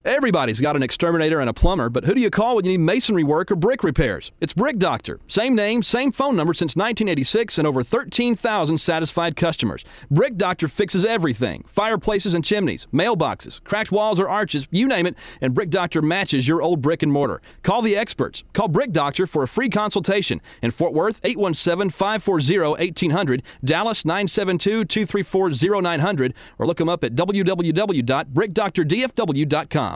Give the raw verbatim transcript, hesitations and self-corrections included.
Everybody's got an exterminator and a plumber, but who do you call when you need masonry work or brick repairs? It's Brick Doctor. Same name, same phone number since nineteen eighty-six and over thirteen thousand satisfied customers. Brick Doctor fixes everything. Fireplaces and chimneys, mailboxes, cracked walls or arches, you name it, and Brick Doctor matches your old brick and mortar. Call the experts. Call Brick Doctor for a free consultation. In Fort Worth, eight one seven, five four zero, one eight zero zero, Dallas, nine seven two, two three four, zero nine zero zero, or look them up at w w w dot brick doctor d f w dot com.